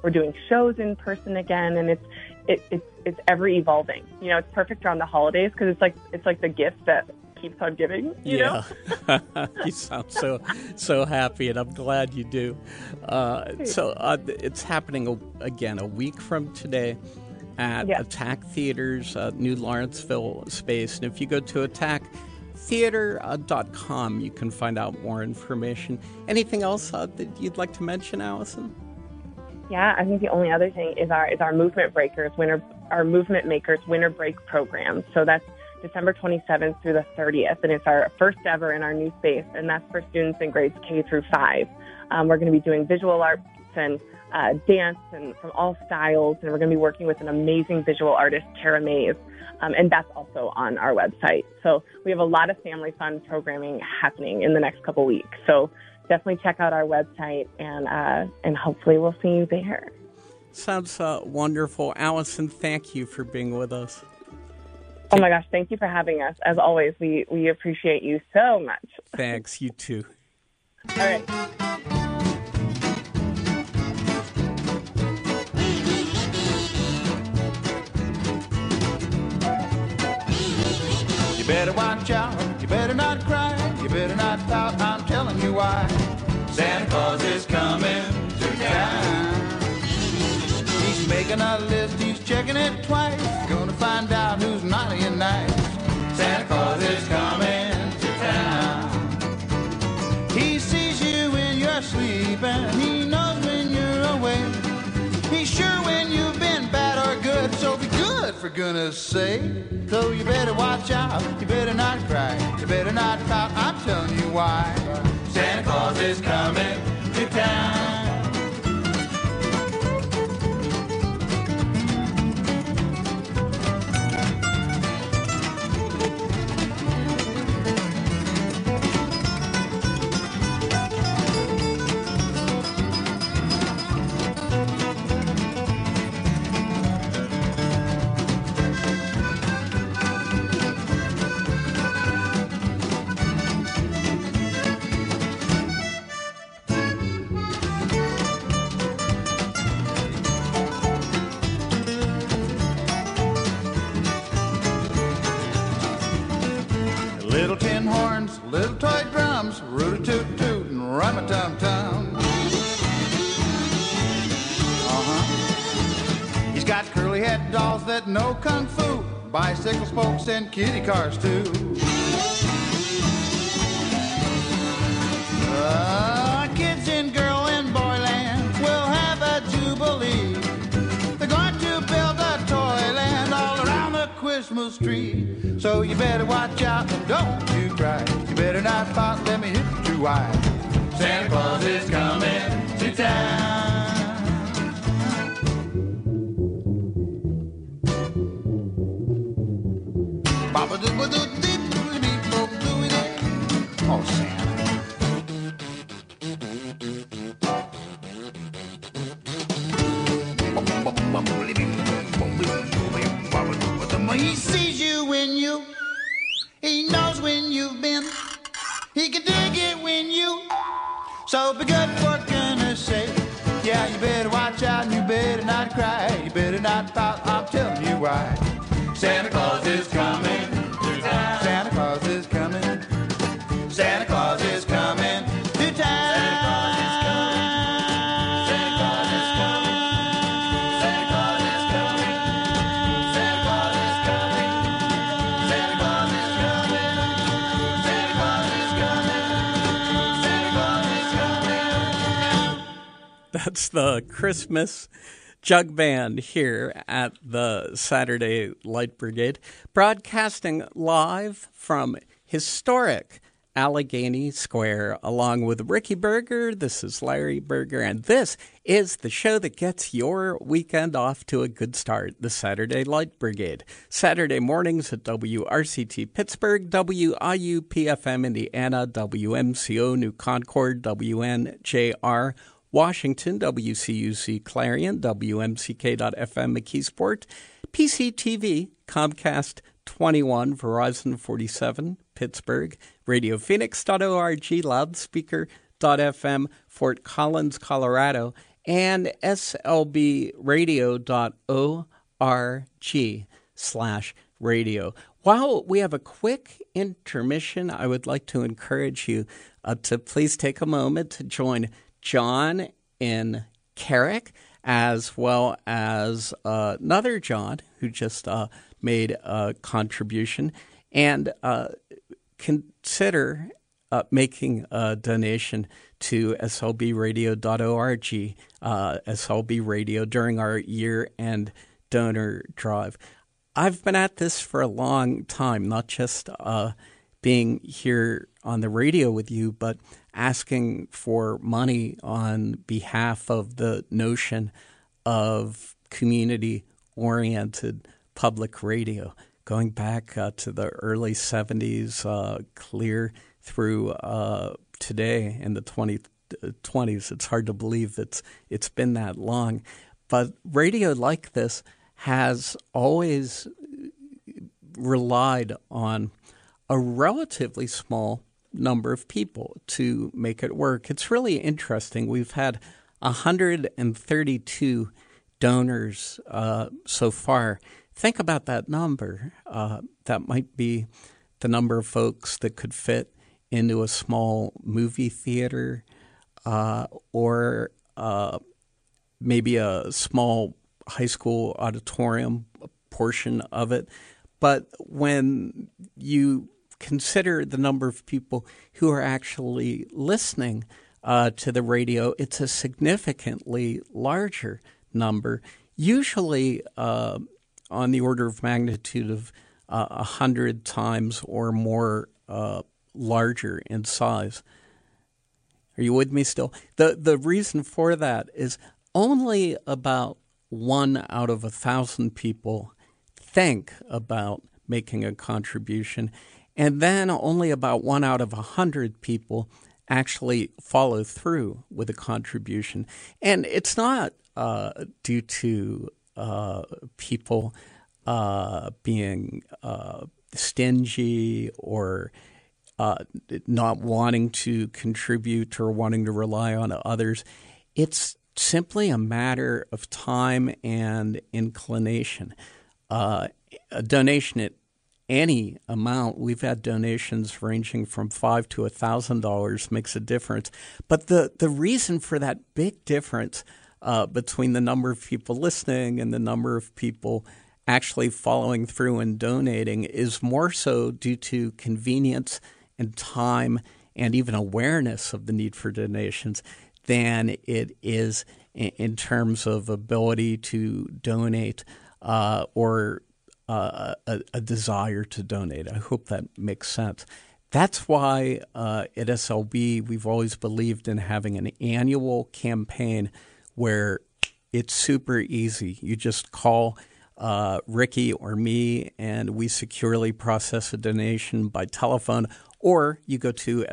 We're doing shows in person again, and it's ever evolving. It's perfect around the holidays because it's like the gift that keeps on giving. You know? You sound so happy, and I'm glad you do. It's happening again a week from today at Attack Theater's New Lawrenceville space, and if you go to attacktheater.com, you can find out more information. Anything else that you'd like to mention, Allison? Yeah, I think the only other thing is our Movement Makers Winter Break program. So that's December 27th through the 30th, and it's our first ever in our new space, and that's for students in grades K through 5. We're going to be doing visual arts and dance and from all styles, and we're going to be working with an amazing visual artist, Tara Mays, and that's also on our website. So we have a lot of family fun programming happening in the next couple weeks. So definitely check out our website, and hopefully we'll see you there. Sounds wonderful. Allison, thank you for being with us. Oh my gosh, thank you for having us. As always, we appreciate you so much. Thanks, you too. All right. You better watch out, you better not cry, you better not pout, I'm telling you why. Santa Claus is coming to town. He's making a list, he's checking it twice, gonna find out who's naughty and nice. Santa Claus is coming to town. He sees you when you're sleeping, he knows when you're awake. He's sure when you've been bad or good, so be good for goodness sake. So you better watch out, you better not cry, you better not pout, I'm telling you why. Santa Claus is coming to town. Little tin horns, little toy drums, root-a-toot-toot and rum-a-tum-tum. He's got curly-head dolls that know kung fu, bicycle spokes and kitty cars too. Kids in girl and boy land will have a jubilee. They're going to build a toy land all around the Christmas tree. So you better watch out and don't you cry. You better not pout, let me hit you wide. Santa Claus is coming to town. Oh, Santa. He sees you when he knows when you've been, he can dig it when so be good for goodness sake. Yeah, you better watch out and you better not cry, you better not pout, I'm telling you why. Santa Claus is coming to town. Santa Claus is coming. Santa Claus is coming to town. Santa Claus is coming. Santa Claus is coming. Santa Claus is coming. Santa Claus is coming. Santa Claus is coming. Santa Claus is coming. Santa Claus is coming. That's the Christmas Jug Band here at the Saturday Light Brigade, broadcasting live from historic Allegheny Square, along with Ricky Berger. This is Larry Berger, and this is the show that gets your weekend off to a good start, the Saturday Light Brigade. Saturday mornings at WRCT Pittsburgh, WIUP-FM Indiana, WMCO New Concord, WNJR Washington, WCUC Clarion, WMCK.FM McKeesport, PCTV, Comcast 21, Verizon 47, Pittsburgh, RadioPhoenix.org, Loudspeaker.FM, Fort Collins, Colorado, and slbradio.org/radio. While we have a quick intermission, I would like to encourage you to please take a moment to join John in Carrick, as well as another John who just made a contribution, and consider making a donation to slbradio.org, SLB Radio, during our year-end donor drive. I've been at this for a long time, not just being here on the radio with you, but asking for money on behalf of the notion of community-oriented public radio, going back to the early 70s, clear through today in the 2020s. It's hard to believe it's been that long. But radio like this has always relied on a relatively small number of people to make it work. It's really interesting. We've had 132 donors so far. Think about that number. That might be the number of folks that could fit into a small movie theater or maybe a small high school auditorium portion of it. But when you consider the number of people who are actually listening to the radio, it's a significantly larger number, usually on the order of magnitude of 100 times or more larger in size. Are you with me still? The reason for that is only about 1 out of 1,000 people think about making a contribution, and then only about 1 out of 100 people actually follow through with a contribution. And it's not due to people being stingy or not wanting to contribute or wanting to rely on others. It's simply a matter of time and inclination. A donation at any amount, we've had donations ranging from $5 to $1,000 makes a difference. But the reason for that big difference between the number of people listening and the number of people actually following through and donating is more so due to convenience and time and even awareness of the need for donations than it is in terms of ability to donate or a desire to donate. I hope that makes sense. That's why at SLB we've always believed in having an annual campaign where it's super easy. You just call Ricky or me, and we securely process a donation by telephone, or you go to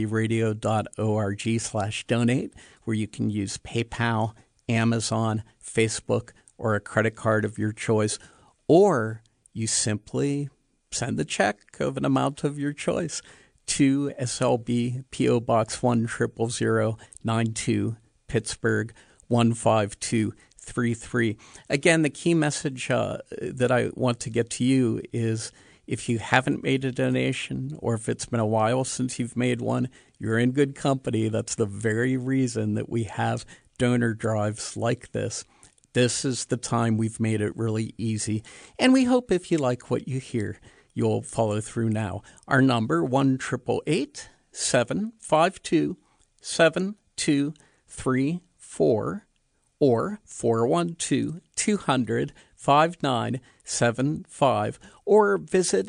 slbradio.org/donate, where you can use PayPal, Amazon, Facebook, or a credit card of your choice, or you simply send a check of an amount of your choice to SLB, P.O. Box 10092, Pittsburgh 15233. Again, the key message that I want to get to you is if you haven't made a donation, or if it's been a while since you've made one, you're in good company. That's the very reason that we have donor drives like this. This is the time we've made it really easy. And we hope if you like what you hear, you'll follow through now. Our number, 1-888-752-7234 or 412-200-5975 or visit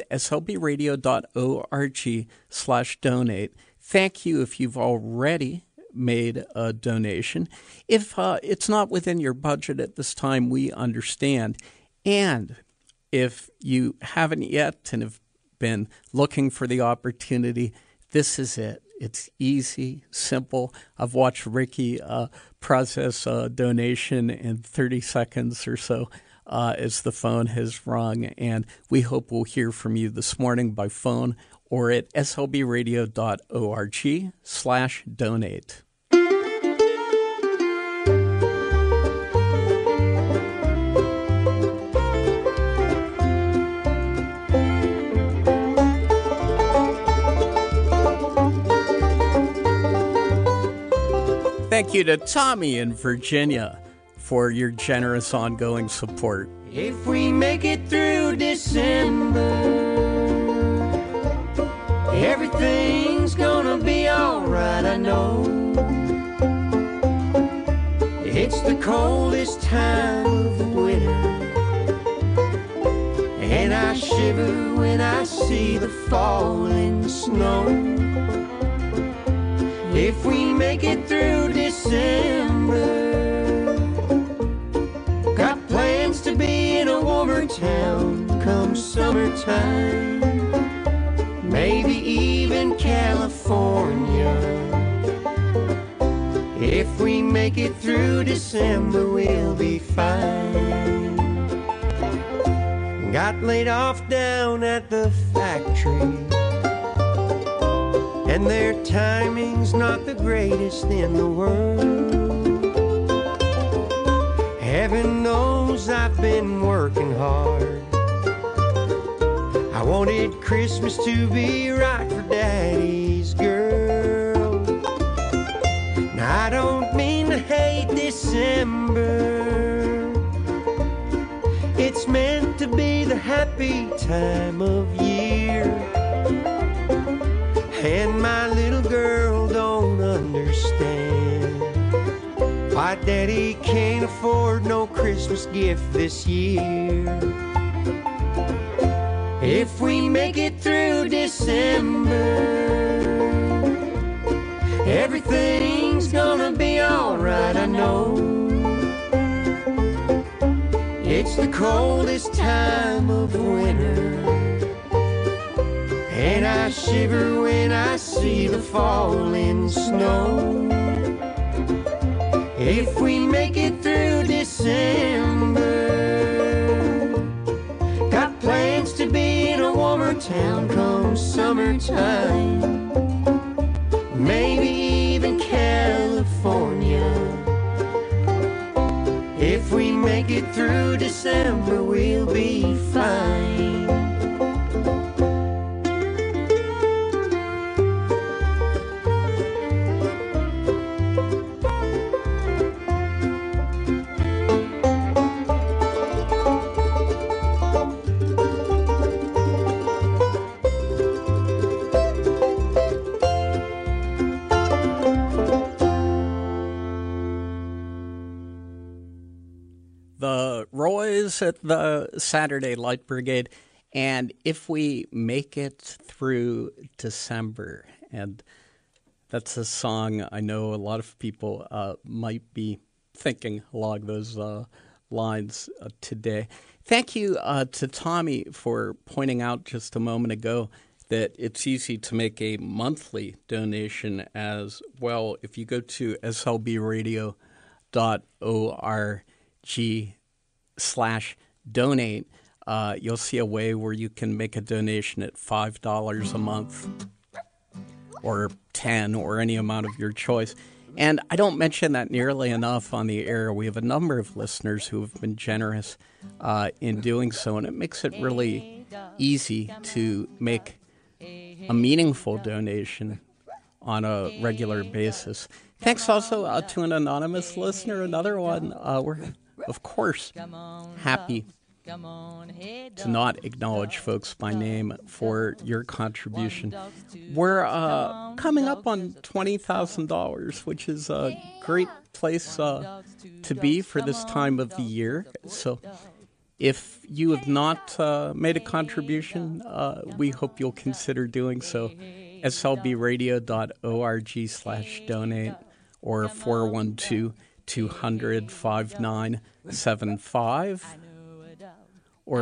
slbradio.org/donate. Thank you if you've already made a donation. If it's not within your budget at this time, we understand. And if you haven't yet and have been looking for the opportunity, this is it. It's easy, simple. I've watched Ricky process a donation in 30 seconds or so as the phone has rung. And we hope we'll hear from you this morning by phone or at slbradio.org/donate. Thank you to Tommy in Virginia for your generous ongoing support. If we make it through December, everything's gonna be alright, I know. It's the coldest time of the winter, and I shiver when I see the falling snow. If we make it through December, got plans to be in a warmer town come summertime, maybe even California. If we make it through December, we'll be fine. Got laid off down at the factory, and their timing's not the greatest in the world. Heaven knows I've been working hard. I wanted Christmas to be right for Daddy's girl. Now I don't mean to hate December, it's meant to be the happy time of year. And my little girl don't understand why Daddy can't afford no Christmas gift this year. If we make it through December, everything's gonna be alright, I know. It's the coldest time of winter, and I shiver when I see the falling snow. If we make it through December, got plans to be in a warmer town come summertime, maybe even California. If we make it through December, we'll be fine. The Roys at the Saturday Light Brigade, and if we make it through December, and that's a song I know a lot of people might be thinking along those lines today. Thank you to Tommy for pointing out just a moment ago that it's easy to make a monthly donation as well. If you go to slbradio.org/donate, you'll see a way where you can make a donation at $5 a month or $10 or any amount of your choice. And I don't mention that nearly enough on the air. We have a number of listeners who have been generous in doing so, and it makes it really easy to make a meaningful donation on a regular basis. Thanks also to an anonymous listener, another one. We're, of course, happy to not acknowledge folks by name for your contribution. We're coming up on $20,000, which is a great place to be for this time of the year. So if you have not made a contribution, we hope you'll consider doing so. slbradio.org/donate or 412-200-5975 or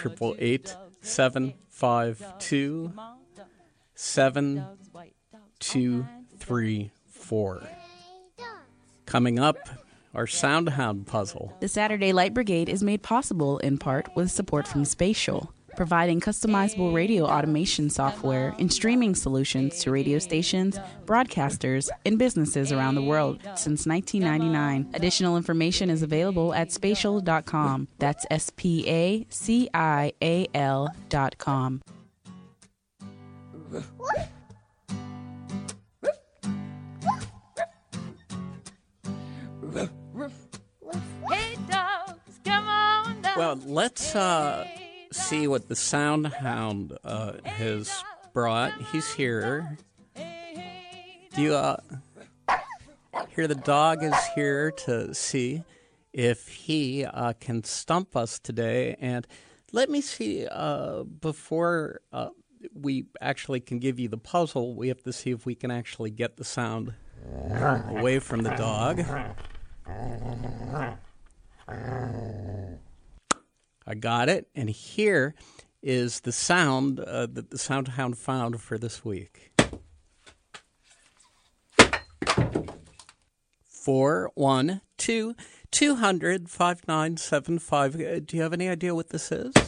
1-888-752-7234. Coming up, our Soundhound puzzle. The Saturday Light Brigade is made possible in part with support from Spatial, providing customizable radio automation software and streaming solutions to radio stations, broadcasters, and businesses around the world since 1999. Additional information is available at spatial.com. That's SPACIAL.com. Well, let's see what the Sound Hound has brought. He's here. Do you hear the dog is here to see if he can stump us today? And let me see, before we actually can give you the puzzle, we have to see if we can actually get the sound away from the dog. I got it, and here is the sound that the Sound Hound found for this week. 412-200-5975. Do you have any idea what this is?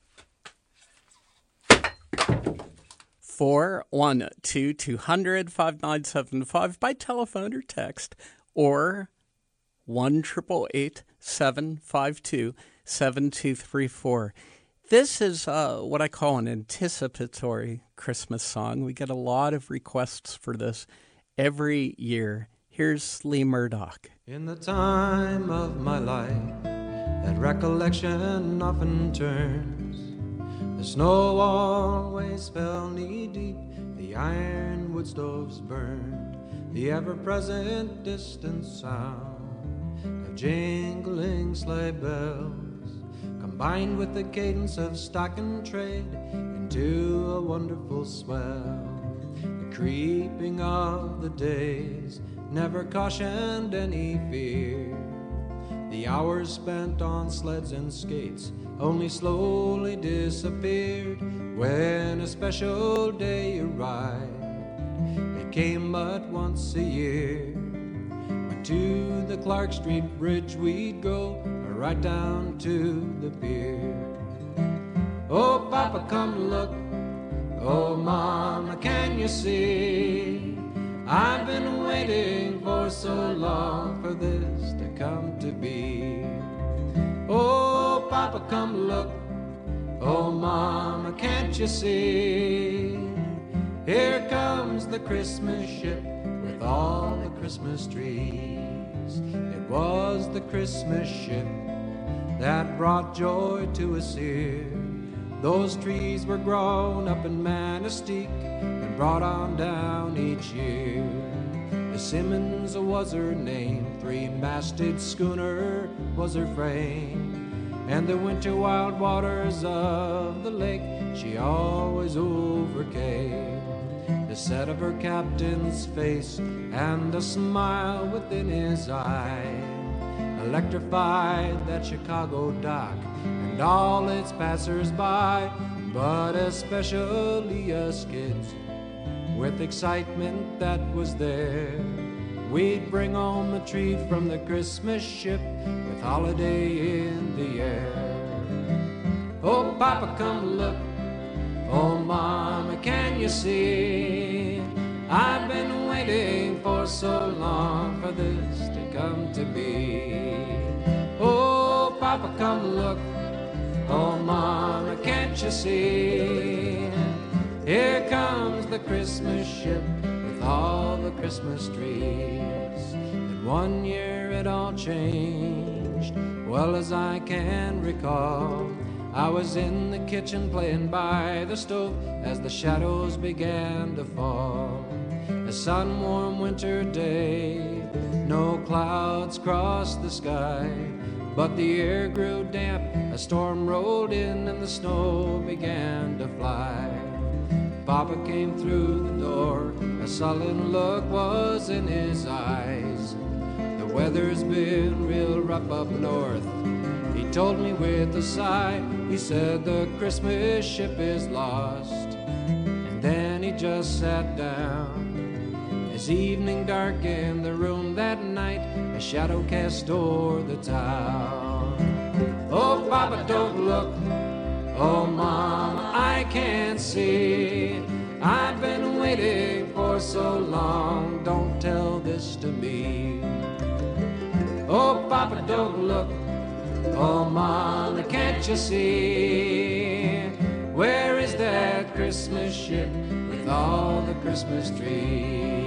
412-200-5975 by telephone or text, or 1-888-752-7234. This is what I call an anticipatory Christmas song. We get a lot of requests for this every year. Here's Lee Murdoch. In the time of my life, that recollection often turns. The snow always fell knee-deep, the ironwood stoves burned, the ever-present distant sound of jingling sleigh bells, combined with the cadence of stock and trade into a wonderful swell. The creeping of the days never cautioned any fear. The hours spent on sleds and skates only slowly disappeared when a special day arrived. It came but once a year, when to the Clark Street Bridge we'd go, or right down to the pier. Oh, Papa, come look. Oh, Mama, can you see? I've been waiting for so long for this to come to be. Oh, Papa, come look. Oh, Mama, can't you see? Here comes the Christmas ship with all the Christmas trees. It was the Christmas ship that brought joy to us here. Those trees were grown up in Manistee and brought on down each year. The Simmons was her name, three-masted schooner was her frame, and the winter wild waters of the lake she always overcame. The set of her captain's face and a smile within his eye electrified that Chicago dock and all its passers-by, but especially us kids with excitement that was there. We'd bring home a treat from the Christmas ship with holiday in the air. Oh, Papa, come look. Oh, Mama, can you see? I've been waiting for so long for this to come to be. Oh, Papa, come look. Oh, Mama, can't you see? Here comes the Christmas ship with all the Christmas trees. And one year it all changed, well as I can recall. I was in the kitchen playing by the stove as the shadows began to fall. A sun-warm winter day, no clouds crossed the sky, but the air grew damp, a storm rolled in and the snow began to fly. Papa came through the door, a sullen look was in his eyes. The weather's been real rough up north, he told me with a sigh. He said the Christmas ship is lost, and then he just sat down. As evening darkened the room that night, a shadow cast o'er the town. Oh, Papa, don't look. Oh, Mama, I can't see. I've been waiting for so long. Don't tell this to me. Oh, Papa, don't look. Oh, Mama, can't you see? Where is that Christmas ship with all the Christmas trees?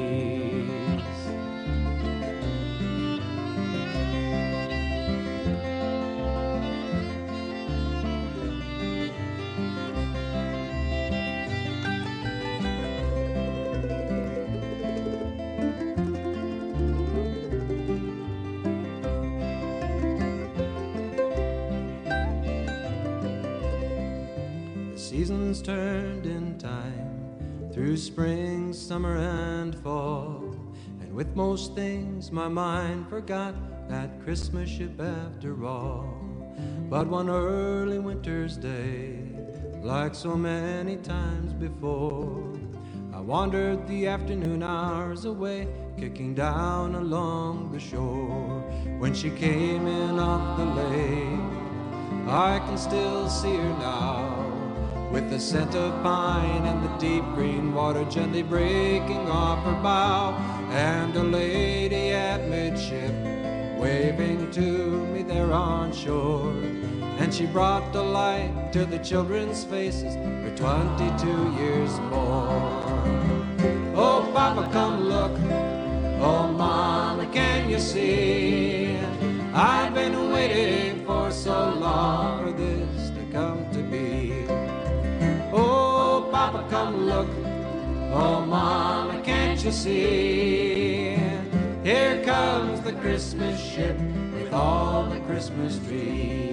seasons turned in time, through spring, summer, and fall. And with most things my mind forgot that Christmas ship after all. But one early winter's day, like so many times before, I wandered the afternoon hours away, kicking down along the shore. When she came in off the lake, I can still see her now, with the scent of pine and the deep green water gently breaking off her bow, and a lady at midship waving to me there on shore. And she brought the light to the children's faces for 22 years more. Oh, Papa, come look. Oh, Mama, can you see? I've been waiting for so long for this to come to be. Oh, Papa, come look. Oh, Mama, can't you see? Here comes the Christmas ship with all the Christmas trees.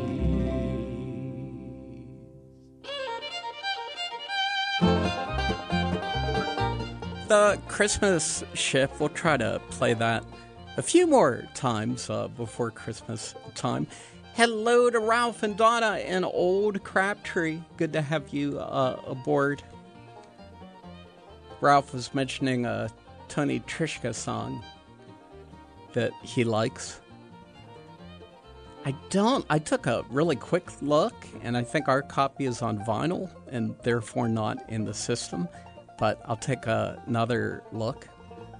The Christmas ship, we'll try to play that a few more times before Christmas time. Hello to Ralph and Donna in Old Crabtree. Good to have you aboard. Ralph was mentioning a Tony Trischka song that he likes. I took a really quick look, and I think our copy is on vinyl and therefore not in the system. But I'll take another look.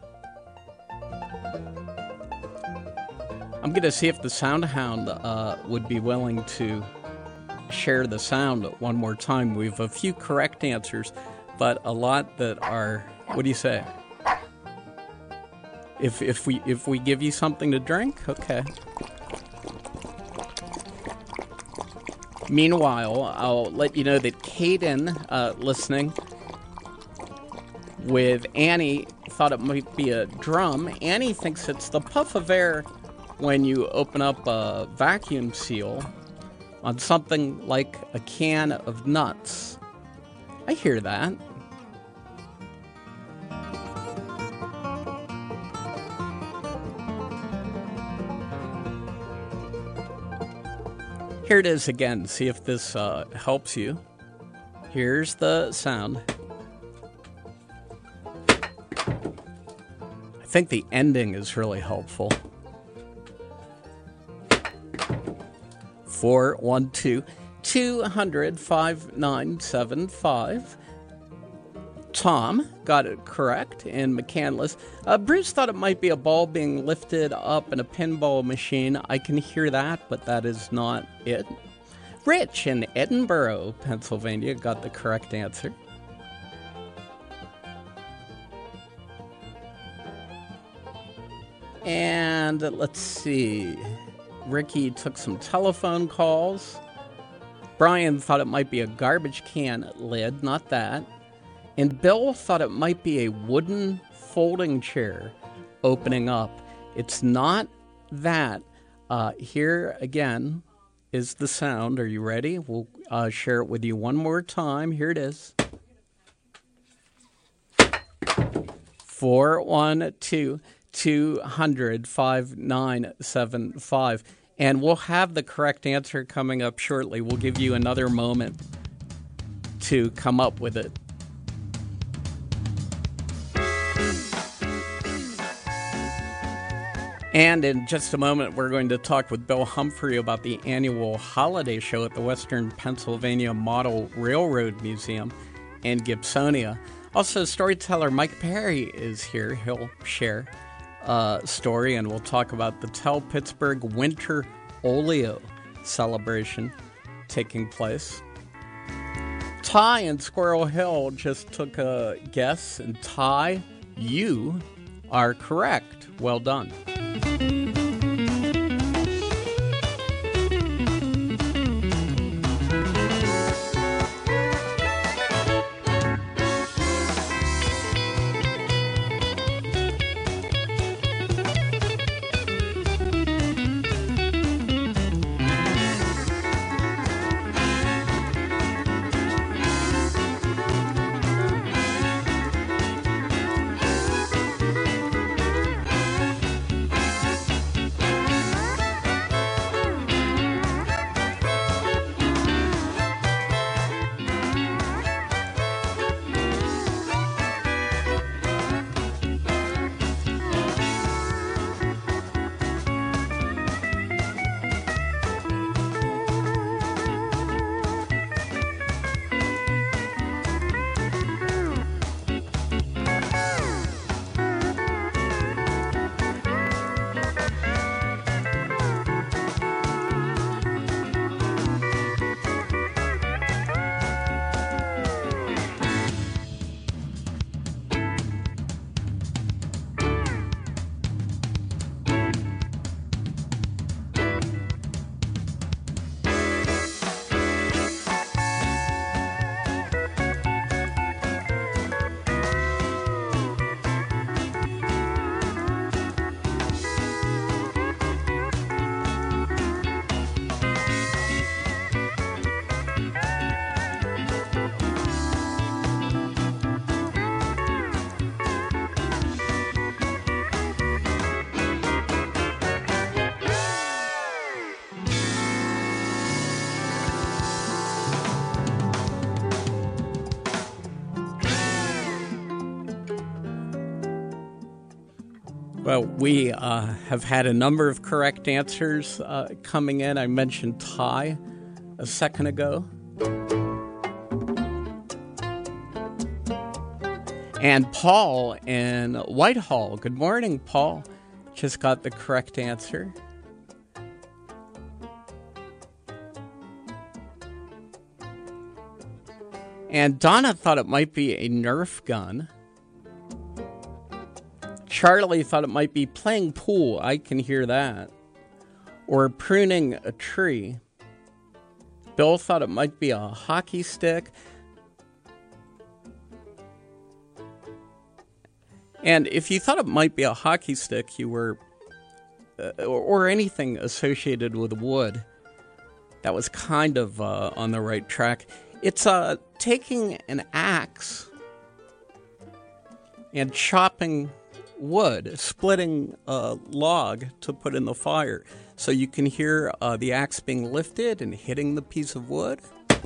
I'm going to see if the Sound Hound would be willing to share the sound one more time. We have a few correct answers, but a lot that are, what do you say? If we give you something to drink? Okay. Meanwhile, I'll let you know that Caden, listening, with Annie, thought it might be a drum. Annie thinks it's the puff of air when you open up a vacuum seal on something like a can of nuts. I hear that. Here it is again. See if this helps you. Here's the sound. I think the ending is really helpful. 412-200-5975. Tom got it correct in McCandless. Bruce thought it might be a ball being lifted up in a pinball machine. I can hear that, but that is not it. Rich in Edinburgh, Pennsylvania, got the correct answer. And let's see. Ricky took some telephone calls. Brian thought it might be a garbage can lid, not that. And Bill thought it might be a wooden folding chair opening up. It's not that. Here again is the sound. Are you ready? We'll share it with you one more time. Here it is. 412-200-5975. And we'll have the correct answer coming up shortly. We'll give you another moment to come up with it. And in just a moment, we're going to talk with Bill Humphrey about the annual holiday show at the Western Pennsylvania Model Railroad Museum in Gibsonia. Also, storyteller Mike Perry is here. He'll share a story, and we'll talk about the Tell Pittsburgh Winter Oleo celebration taking place. Ty in Squirrel Hill just took a guess, and Ty, you are correct. Well done. Well, we have had a number of correct answers coming in. I mentioned Ty a second ago. And Paul in Whitehall. Good morning, Paul. Just got the correct answer. And Donna thought it might be a Nerf gun. Charlie thought it might be playing pool. I can hear that. Or pruning a tree. Bill thought it might be a hockey stick. And if you thought it might be a hockey stick, you were, or anything associated with wood, that was kind of on the right track. It's taking an axe and chopping wood, splitting a log to put in the fire. So you can hear the axe being lifted and hitting the piece of wood.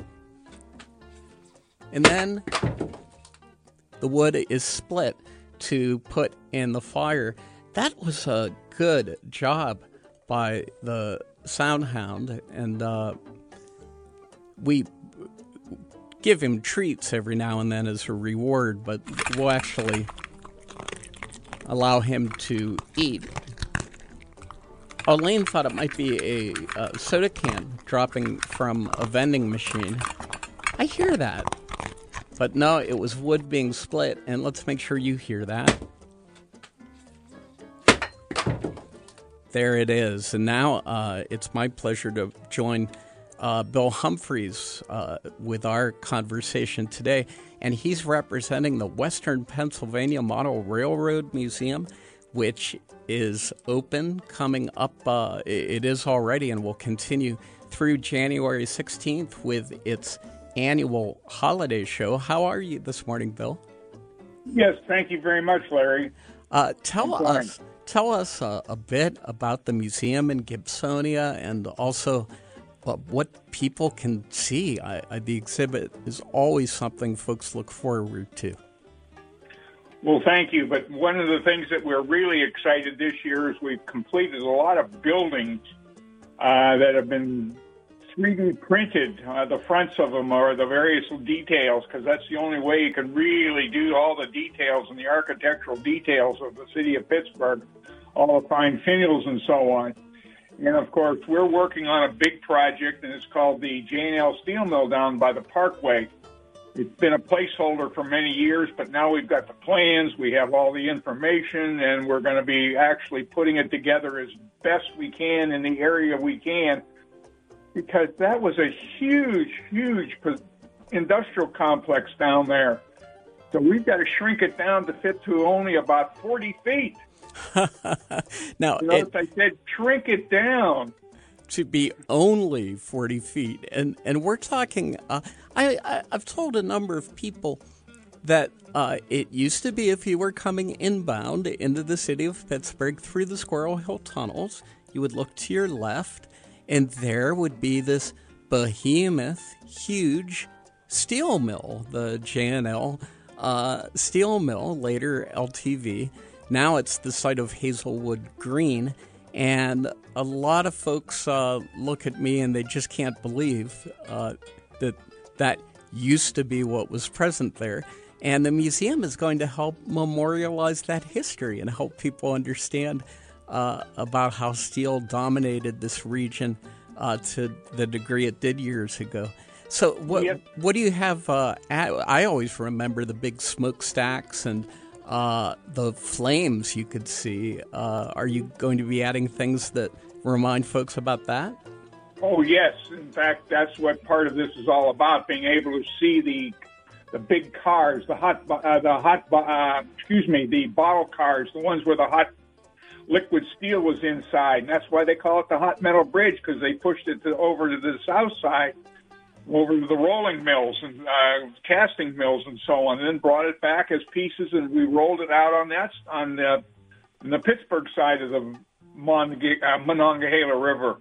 And then the wood is split to put in the fire. That was a good job by the Sound Hound, and we give him treats every now and then as a reward, but we'll actually allow him to eat. Elaine thought it might be a soda can dropping from a vending machine. I hear that. But no, it was wood being split, and let's make sure you hear that. There it is. And now it's my pleasure to join Bill Humphreys with our conversation today. And he's representing the Western Pennsylvania Model Railroad Museum, which is open coming up. It is already and will continue through January 16th with its annual holiday show. How are you this morning, Bill? Yes, thank you very much, Larry. Tell us a bit about the museum in Gibsonia, and also what people can see. The exhibit is always something folks look forward to. Well, thank you. But one of the things that we're really excited this year is we've completed a lot of buildings that have been 3D printed, the fronts of them or the various details, because that's the only way you can really do all the details and the architectural details of the city of Pittsburgh, all the fine finials and so on. And, of course, we're working on a big project, and it's called the J&L Steel Mill down by the Parkway. It's been a placeholder for many years, but now we've got the plans, we have all the information, and we're going to be actually putting it together as best we can in the area we can, because that was a huge, huge industrial complex down there. So we've got to shrink it down to fit to only about 40 feet. Now, I said shrink it down. To be only 40 feet. And we're talking, I've told a number of people that it used to be if you were coming inbound into the city of Pittsburgh through the Squirrel Hill tunnels, you would look to your left, and there would be this behemoth, huge steel mill, the J&L steel mill, later LTV. Now it's the site of Hazelwood Green, and a lot of folks look at me and they just can't believe that used to be what was present there. And the museum is going to help memorialize that history and help people understand about how steel dominated this region to the degree it did years ago. So what do you have? I always remember the big smokestacks and the flames you could see. Are you going to be adding things that remind folks about that? Oh, yes. In fact, that's what part of this is all about, being able to see the big cars, the bottle cars, the ones where the hot liquid steel was inside. And that's why they call it the hot metal bridge, because they pushed it over to the south side, over to the rolling mills and casting mills and so on, and then brought it back as pieces, and we rolled it out on the Pittsburgh side of the Monongahela River,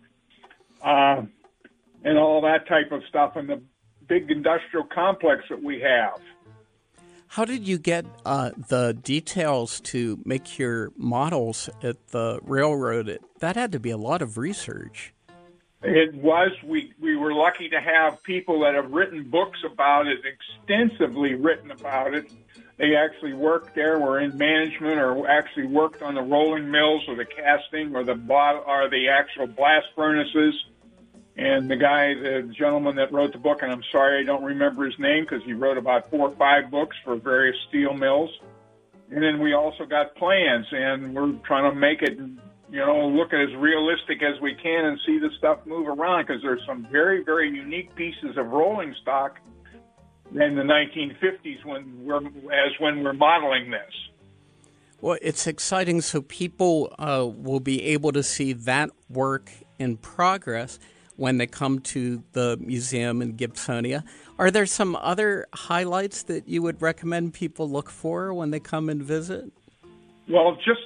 and all that type of stuff, and the big industrial complex that we have. How did you get the details to make your models at the railroad? That had to be a lot of research. It was. We were lucky to have people that have written books about it, extensively written about it. They actually worked there, were in management, or actually worked on the rolling mills or the casting or the actual blast furnaces. And the gentleman that wrote the book, and I'm sorry I don't remember his name because he wrote about 4 or 5 books for various steel mills. And then we also got plans, and we're trying to make it, look as realistic as we can and see the stuff move around, because there's some very, very unique pieces of rolling stock in the 1950s when we're modeling this. Well, it's exciting, so people will be able to see that work in progress when they come to the museum in Gibsonia. Are there some other highlights that you would recommend people look for when they come and visit? Well, just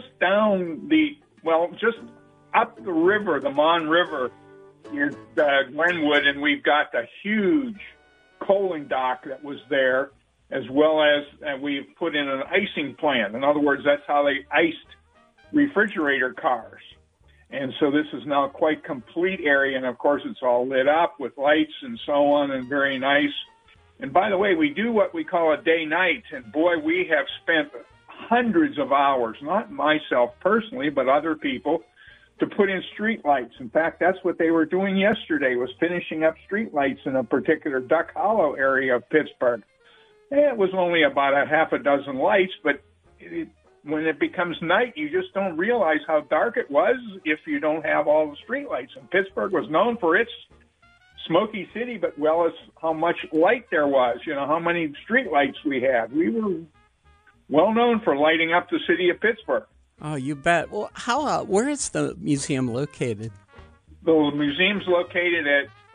up the river, the Mon River, near Glenwood, and we've got the huge coaling dock that was there, as well as we've put in an icing plant. In other words, that's how they iced refrigerator cars. And so this is now a quite complete area, and of course it's all lit up with lights and so on, and very nice. And by the way, we do what we call a day-night, and boy, we have spent hundreds of hours, not myself personally, but other people, to put in street lights. In fact, that's what they were doing yesterday, was finishing up street lights in a particular Duck Hollow area of Pittsburgh. It was only about a half a dozen lights, but when it becomes night, you just don't realize how dark it was if you don't have all the street lights. And Pittsburgh was known for its smoky city, but well as how much light there was, how many street lights we had. We were well known for lighting up the city of Pittsburgh. Oh, you bet. Well, where is the museum located? The museum's located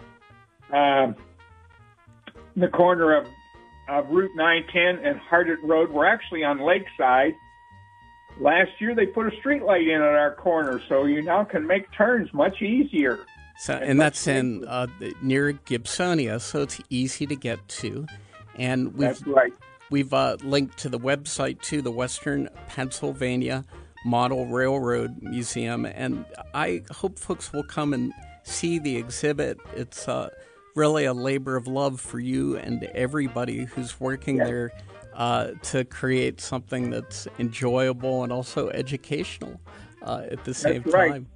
at the corner of Route 910 and Hardett Road. We're actually on Lakeside. Last year, they put a street light in at our corner, so you now can make turns much easier. So, and that's in near Gibsonia, so it's easy to get to. And that's right. We've linked to the website, too, the Western Pennsylvania Model Railroad Museum, and I hope folks will come and see the exhibit. It's really a labor of love for you and everybody who's working there to create something that's enjoyable and also educational at the same time.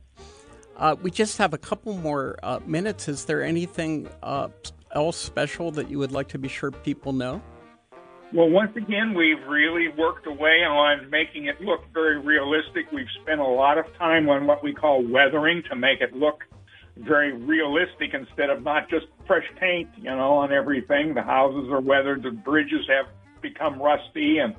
We just have a couple more minutes. Is there anything else special that you would like to be sure people know? Well, once again, we've really worked away on making it look very realistic. We've spent a lot of time on what we call weathering to make it look very realistic instead of not just fresh paint, on everything. The houses are weathered, the bridges have become rusty and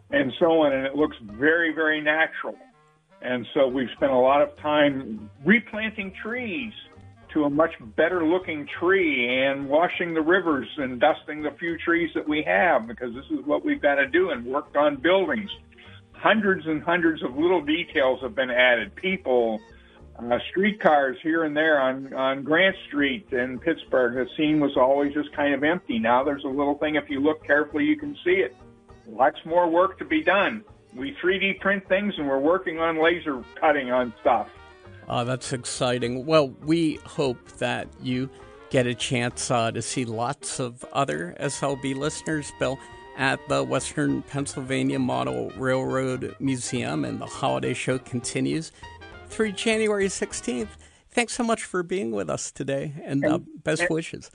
so on, and it looks very, very natural. And so we've spent a lot of time replanting trees to a much better looking tree and washing the rivers and dusting the few trees that we have, because this is what we've got to do, and worked on buildings. Hundreds and hundreds of little details have been added. People, streetcars here and there on Grant Street in Pittsburgh. The scene was always just kind of empty. Now there's a little thing, if you look carefully, you can see it. Lots more work to be done. We 3D print things, and we're working on laser cutting on stuff. That's exciting. Well, we hope that you get a chance to see lots of other SLB listeners, Bill, at the Western Pennsylvania Model Railroad Museum, and the holiday show continues through January 16th. Thanks so much for being with us today, and best wishes.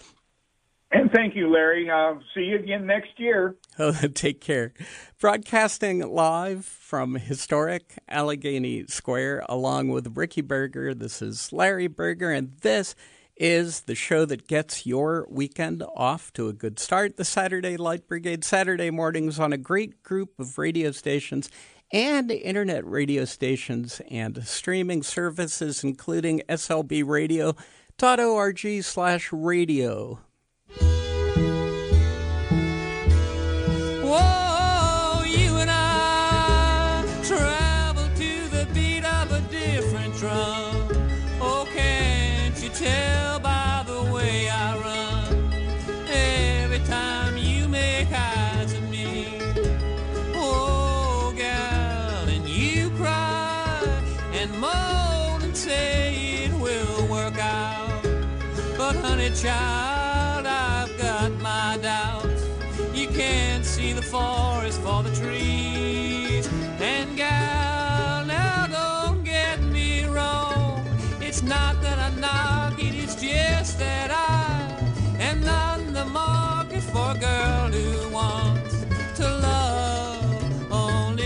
And thank you, Larry. See you again next year. Take care. Broadcasting live from historic Allegheny Square, along with Ricky Berger. This is Larry Berger, and this is the show that gets your weekend off to a good start. The Saturday Light Brigade, Saturday mornings on a great group of radio stations and internet radio stations and streaming services, including slbradio.org/radio. Whoa, you and I travel to the beat of a different drum. Oh, can't you tell by the way I run? Every time you make eyes at me, But honey child, I've got my doubts. You can't see the forest for the trees. And gal, now don't get me wrong. It's not that I knock it, it's just that I am on the market for a girl who wants to love only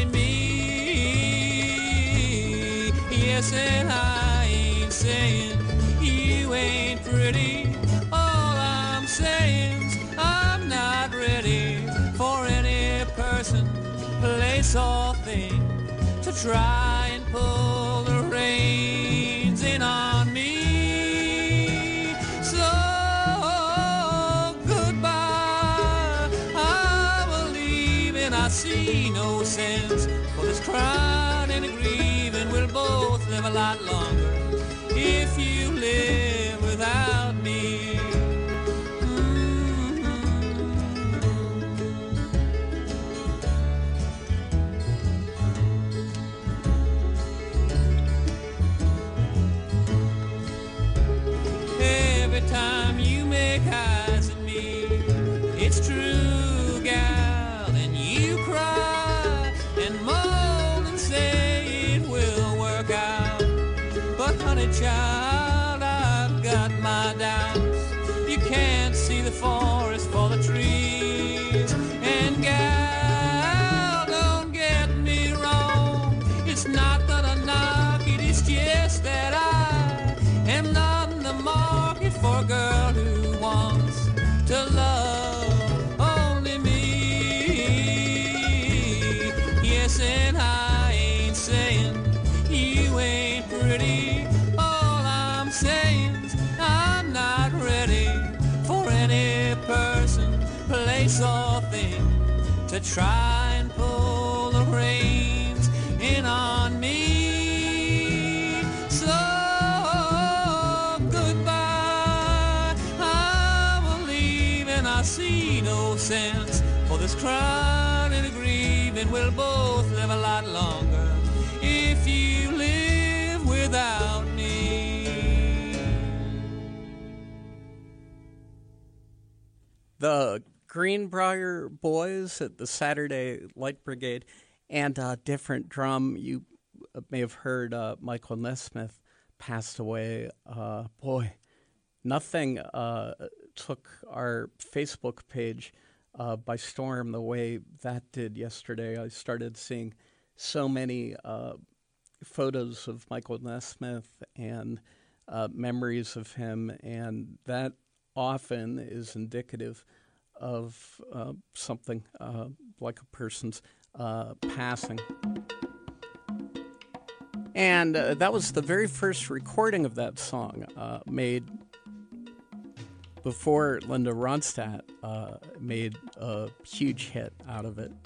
me. Yes, and I ain't saying you ain't pretty. All I'm saying's I'm not ready for any person, place, or thing to try and pull the reins in on me. So goodbye, I will leave, and I see no sense for this crying and grieving. We'll both live a lot longer if you live without me. Every time you make eyes at me, it's true, gal, and you cry and moan and say it will work out. But honey child, I've got my doubts. You can't see the forest for the trees. And gal, don't get me wrong, it's not that I knock it, it's just that I am on the market for a girl who wants to love only me. Yes, and I ain't saying you ain't pretty. All I'm saying's I'm not ready for any person, place, or thing to try and pull the reins in on me. So goodbye, I will leave, and I see no sense for this crying and grieving. We'll both live a lot longer if you live without me. The Greenbrier Boys at the Saturday Light Brigade, and different drum. You may have heard Michael Nesmith passed away. Boy, nothing took our Facebook page by storm the way that did yesterday. I started seeing so many photos of Michael Nesmith and memories of him, and that often is indicative of something like a person's passing. And that was the very first recording of that song made before Linda Ronstadt made a huge hit out of it.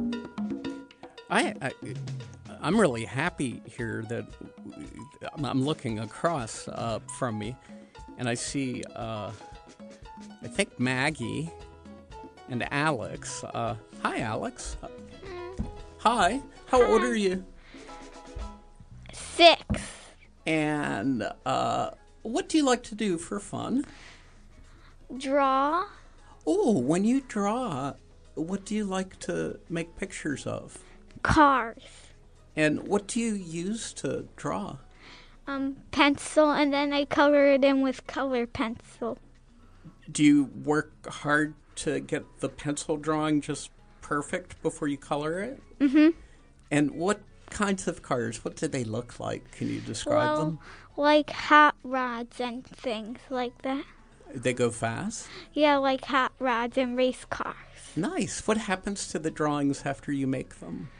I'm really happy here that I'm looking across from me, and I see, I think Maggie and Alex. Hi, Alex. Hi. How old are you? 6. And what do you like to do for fun? Draw. Oh, when you draw, what do you like to make pictures of? Cars. And what do you use to draw? Pencil, and then I color it in with color pencil. Do you work hard to get the pencil drawing just perfect before you color it? Mm-hmm. And what kinds of cars, what do they look like? Can you describe them? Like hot rods and things like that. They go fast? Yeah, like hot rods and race cars. Nice. What happens to the drawings after you make them?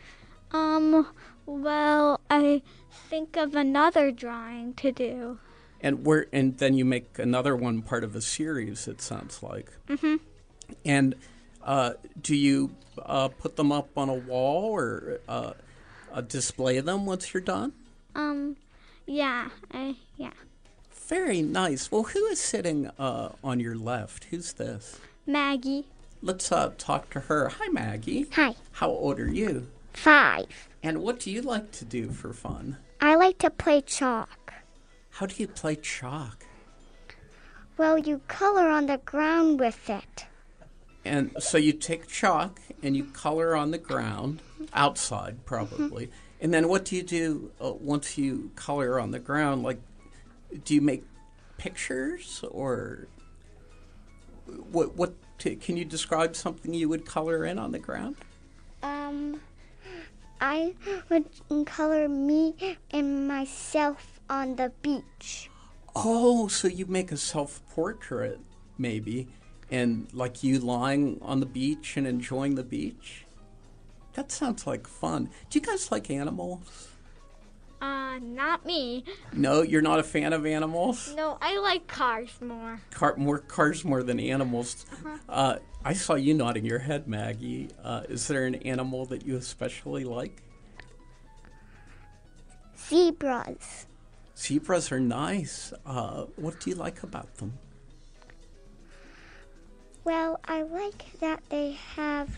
Well, I think of another drawing to do. And then you make another one part of a series, it sounds like. Mm-hmm. And do you put them up on a wall or display them once you're done? Yeah. Very nice. Well, who is sitting on your left? Who's this? Maggie. Let's talk to her. Hi, Maggie. Hi. How old are you? 5. And what do you like to do for fun? I like to play chalk. How do you play chalk? Well, you color on the ground with it. And so you take chalk and you color on the ground, outside probably. And then what do you do once you color on the ground? Like, do you make pictures or what? Can you describe something you would color in on the ground? I would color me and myself on the beach. Oh, so you make a self-portrait, maybe, and like you lying on the beach and enjoying the beach? That sounds like fun. Do you guys like animals? Not me. No, you're not a fan of animals? No, I like cars more. More cars more than animals. I saw you nodding your head, Maggie. Is there an animal that you especially like? Zebras. Zebras are nice. What do you like about them? Well, I like that they have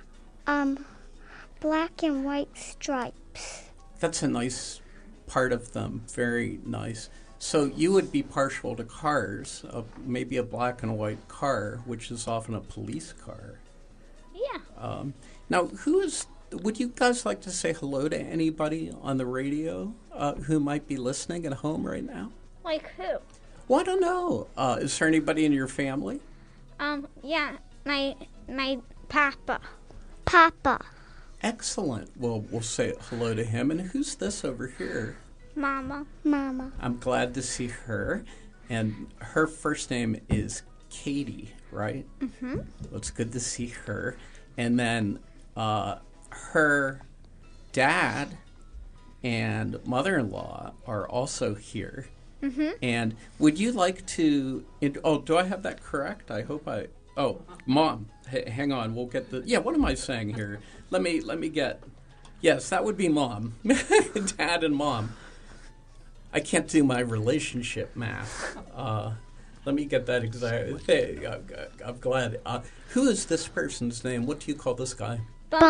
black and white stripes. That's a nice part of them. Very nice. So you would be partial to cars, maybe a black and white car, which is often a police car. Yeah. Now, would you guys like to say hello to anybody on the radio who might be listening at home right now? Like who? Well, I don't know. Is there anybody in your family? Yeah, my papa. Papa. Excellent. Well, we'll say hello to him. And who's this over here? Mama. I'm glad to see her. And her first name is Katie, right? Mm-hmm. Well, it's good to see her. And then her dad and mother-in-law are also here. Mm-hmm. And would you like to... do I have that correct? I hope I... Oh, Mom. Hang on. We'll get the... Yeah, what am I saying here? Let me get... Yes, that would be Mom. Dad and Mom. I can't do my relationship math. Let me get that exact. Hey, I'm glad. Who is this person's name? What do you call this guy?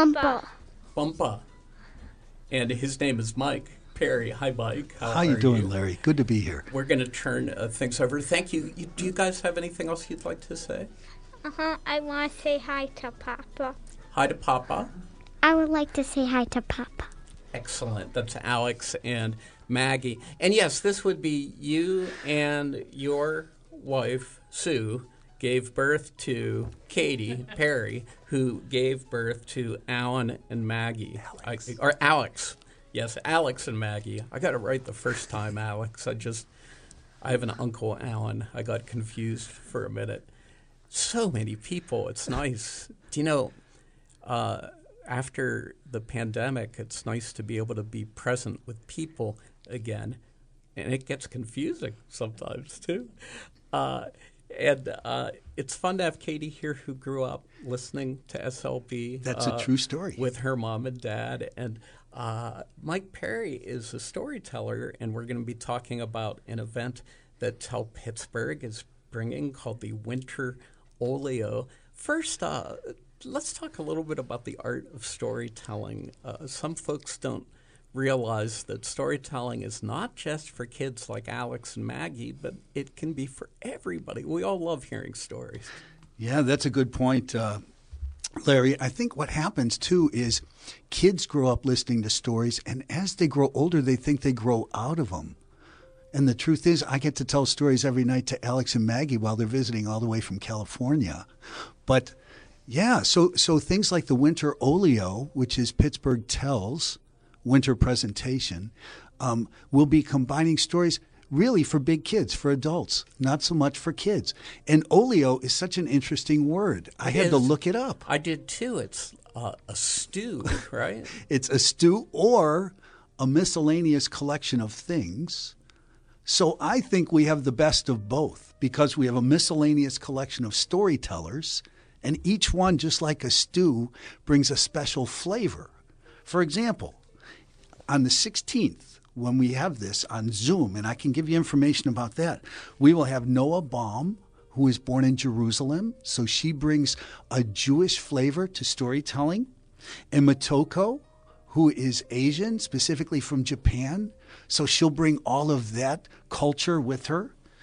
Bumpa. And his name is Mike Perry. Hi, Mike. How you doing, Larry? Good to be here. We're going to turn things over. Thank you. Do you guys have anything else you'd like to say? I want to say hi to Papa. Hi to Papa. I would like to say hi to Papa. Excellent. That's Alex and Maggie. And yes, this would be you and your wife, Sue, gave birth to Katie Perry, who gave birth to Alan and Maggie. Alex. Yes, Alex and Maggie. I got it right the first time, Alex. I have an uncle, Alan. I got confused for a minute. So many people. It's nice. Do you know, after the pandemic, it's nice to be able to be present with people again. And it gets confusing sometimes, too. And it's fun to have Katie here, who grew up listening to SLB. That's a true story. With her mom and dad. And Mike Perry is a storyteller, and we're going to be talking about an event that Tell Pittsburgh is bringing called the Winter Olio. First, let's talk a little bit about the art of storytelling. Some folks don't realize that storytelling is not just for kids like Alex and Maggie, but it can be for everybody. We all love hearing stories. Yeah, that's a good point, Larry. I think what happens, too, is kids grow up listening to stories, and as they grow older, they think they grow out of them. And the truth is, I get to tell stories every night to Alex and Maggie while they're visiting all the way from California. But, yeah, so things like the Winter Olio, which is Pittsburgh Tells winter presentation, will be combining stories really for big kids, for adults, not so much for kids. And olio is such an interesting word. I had to look it up. I did too. It's a stew, right? It's a stew or a miscellaneous collection of things. So I think we have the best of both because we have a miscellaneous collection of storytellers, and each one, just like a stew, brings a special flavor. For example, on the 16th, when we have this on Zoom, and I can give you information about that, we will have Noah Baum, who is born in Jerusalem, so she brings a Jewish flavor to storytelling, and Motoko, who is Asian, specifically from Japan, so she'll bring all of that culture with her.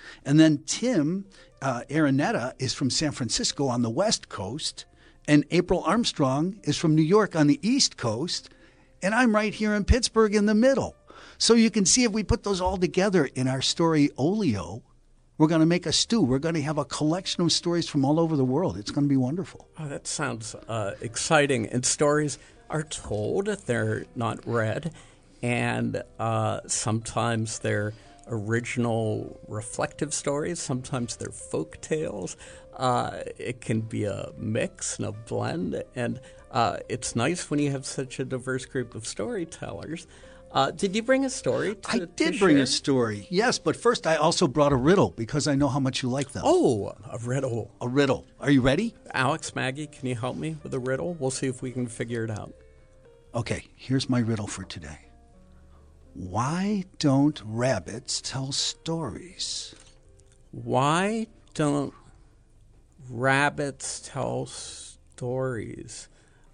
And then Tim Araneta is from San Francisco on the West Coast. And April Armstrong is from New York on the East Coast. And I'm right here in Pittsburgh in the middle. So you can see if we put those all together in our story Olio, we're going to make a stew. We're going to have a collection of stories from all over the world. It's going to be wonderful. Oh, that sounds exciting. And stories are told, they're not read. And sometimes they're original reflective stories. Sometimes they're folk tales. It can be a mix and a blend. And it's nice when you have such a diverse group of storytellers. Did you bring a story? I did bring share? a story, yes. But first I also brought a riddle because I know how much you like them. Oh, a riddle. A riddle. Are you ready? Alex, Maggie, can you help me with a riddle? We'll see if we can figure it out. Okay, here's my riddle for today. Why don't rabbits tell stories? Why don't rabbits tell stories?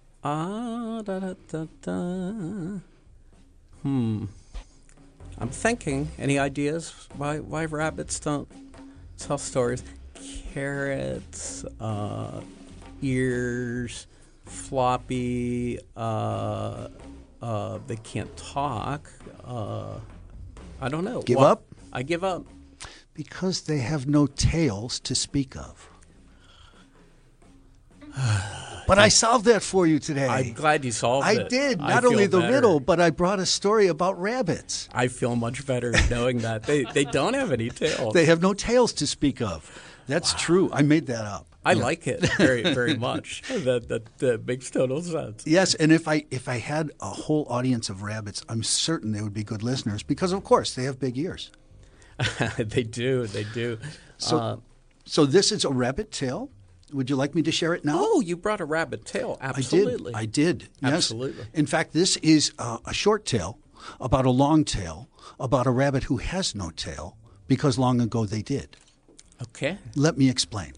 I'm thinking. Any ideas why rabbits don't tell stories? Carrots, ears, floppy. They can't talk. I don't know. Give up? I give up. Because they have no tails to speak of. But I solved that for you today. I'm glad you solved it. I did. Not only the riddle, but I brought a story about rabbits. I feel much better knowing that. They don't have any tails. They have no tails to speak of. That's true. I made that up. I like it very, very much. That makes total sense. Yes, and if I had a whole audience of rabbits, I'm certain they would be good listeners because, of course, they have big ears. They do. So this is a rabbit tale. Would you like me to share it now? Oh, you brought a rabbit tale. Absolutely. I did. Yes. Absolutely. In fact, this is a short tale about a long tale about a rabbit who has no tail because long ago they did. Okay. Let me explain.